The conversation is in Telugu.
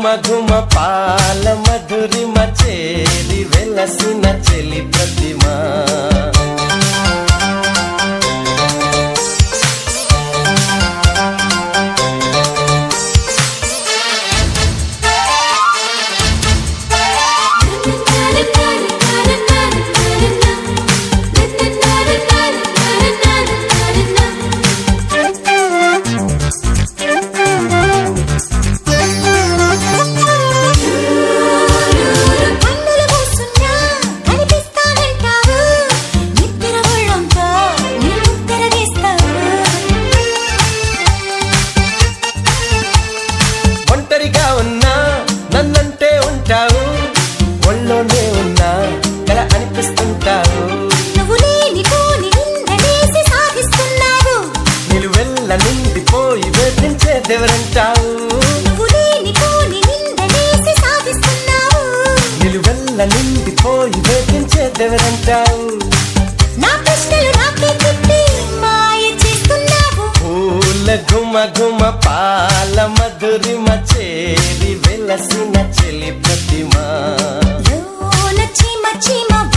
ఘుమ ఘుమ పాల మధురిమ చేరి వెలసిన చెలి ప్రతిమా నన్నంటే ఉంటావు ఒళ్ళోనే ఉన్నా కల అనిపిస్తుంటావు నువ్వు లేనిపోని నిందలేసి సాధిస్తున్నావు నిలువెల్ల నిండిపోయి వేధించేదెవరంటావు నువ్వు లేనిపోని నిందలేసి సాధిస్తున్నావు నిలువెల్ల నిండిపోయి వేధించేదెవరంటావు నా ప్రశ్నలు నాకే తిప్పి మాయ చేస్తున్నావు పూల ఘుమ ఘుమ పాల మధురిమ చేరి వెలసిన చెలి ప్రతిమా లోన చీమ చీమ